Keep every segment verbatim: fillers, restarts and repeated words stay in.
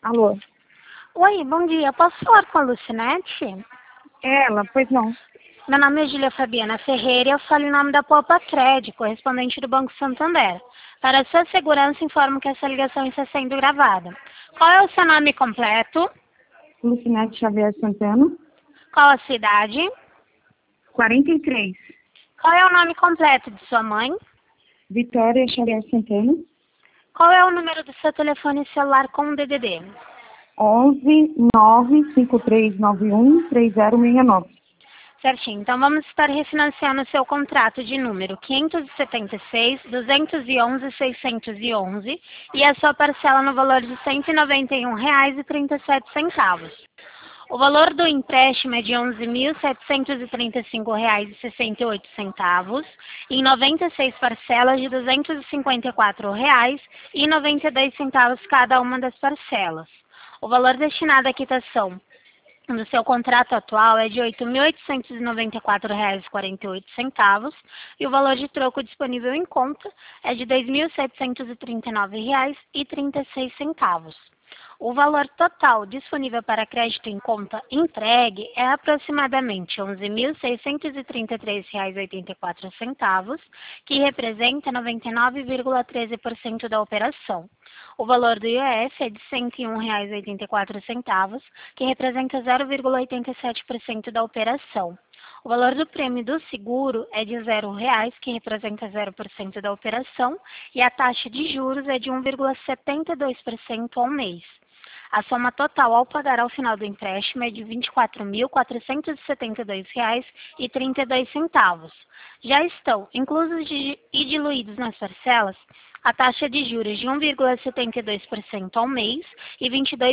Alô? Oi, bom dia. Posso falar com a Lucinete? É ela, pois não. Meu nome é Julia Fabiana Ferreira e eu falo em nome da Popa Cred, correspondente do Banco Santander. Para sua segurança, informo que essa ligação está sendo gravada. Qual é o seu nome completo? Lucinete Xavier Santana, Qual a sua idade? quarenta e três. Qual é o nome completo de sua mãe? Vitória Xavier Santana, Qual é o número do seu telefone celular com D D D? onze nove cinco três nove um três zero seis nove. Certinho. Então vamos estar refinanciando o seu contrato de número quinhentos e setenta e seis, duzentos e onze, seiscentos e onze e a sua parcela no valor de cento e noventa e um reais e trinta e sete centavos. O valor do empréstimo é de onze mil setecentos e trinta e cinco reais e sessenta e oito centavos, em noventa e seis parcelas de duzentos e cinquenta e quatro reais e noventa e dois centavos cada uma das parcelas. O valor destinado à quitação no seu contrato atual é de oito mil oitocentos e noventa e quatro reais e quarenta e oito centavos e o valor de troco disponível em conta é de dois mil setecentos e trinta e nove reais e trinta e seis centavos. O valor total disponível para crédito em conta entregue é aproximadamente onze mil seiscentos e trinta e três reais e oitenta e quatro centavos, que representa noventa e nove vírgula treze por cento da operação. O valor do I O F é de cento e um reais e oitenta e quatro centavos, que representa zero vírgula oitenta e sete por cento da operação. O valor do prêmio do seguro é de zero reais, que representa zero por cento da operação, e a taxa de juros é de um vírgula setenta e dois por cento ao mês. A soma total ao pagar ao final do empréstimo é de vinte e quatro mil quatrocentos e setenta e dois reais e trinta e dois centavos. Já estão inclusos e diluídos nas parcelas a taxa de juros de um vírgula setenta e dois por cento ao mês e vinte e dois,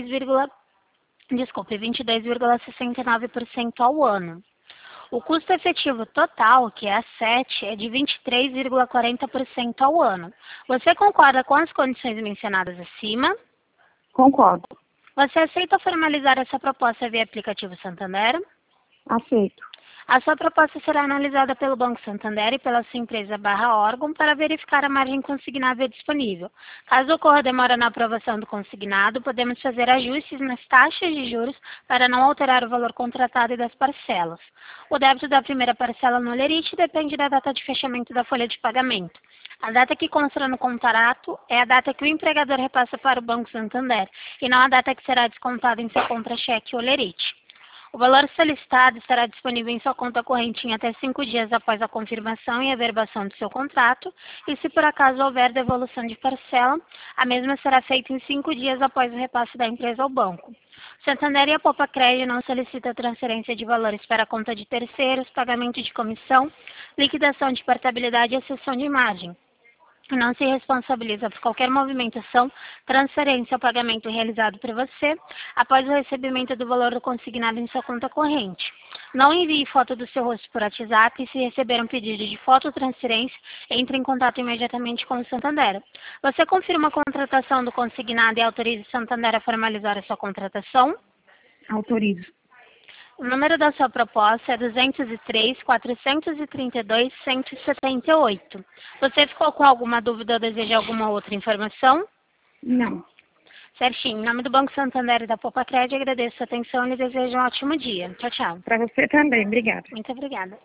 desculpe, vinte e dois vírgula sessenta e nove por cento ao ano. O custo efetivo total, que é a sete, é de vinte e três vírgula quarenta por cento ao ano. Você concorda com as condições mencionadas acima? Concordo. Você aceita formalizar essa proposta via aplicativo Santander? Aceito. A sua proposta será analisada pelo Banco Santander e pela sua empresa barra órgão para verificar a margem consignável disponível. Caso ocorra demora na aprovação do consignado, podemos fazer ajustes nas taxas de juros para não alterar o valor contratado e das parcelas. O débito da primeira parcela no Lerite depende da data de fechamento da folha de pagamento. A data que consta no contrato é a data que o empregador repassa para o Banco Santander e não a data que será descontada em seu contra-cheque ou Lerite. O valor solicitado estará disponível em sua conta corrente em até cinco dias após a confirmação e averbação do seu contrato, e se por acaso houver devolução de parcela, a mesma será feita em cinco dias após o repasse da empresa ao banco. Santander e a Popa Cred não solicitam transferência de valores para a conta de terceiros, pagamento de comissão, liquidação de portabilidade e cessão de margem. Não se responsabiliza por qualquer movimentação, transferência ou pagamento realizado por você após o recebimento do valor do consignado em sua conta corrente. Não envie foto do seu rosto por WhatsApp e se receber um pedido de foto ou transferência, entre em contato imediatamente com o Santander. Você confirma a contratação do consignado e autoriza o Santander a formalizar a sua contratação? Autorizo. O número da sua proposta é duzentos e três, quatrocentos e trinta e dois, cento e setenta e oito. Você ficou com alguma dúvida ou deseja alguma outra informação? Não. Certinho. Em nome do Banco Santander e da Popa Cred, agradeço a atenção e lhe desejo um ótimo dia. Tchau, tchau. Para você também. Obrigada. Muito obrigada.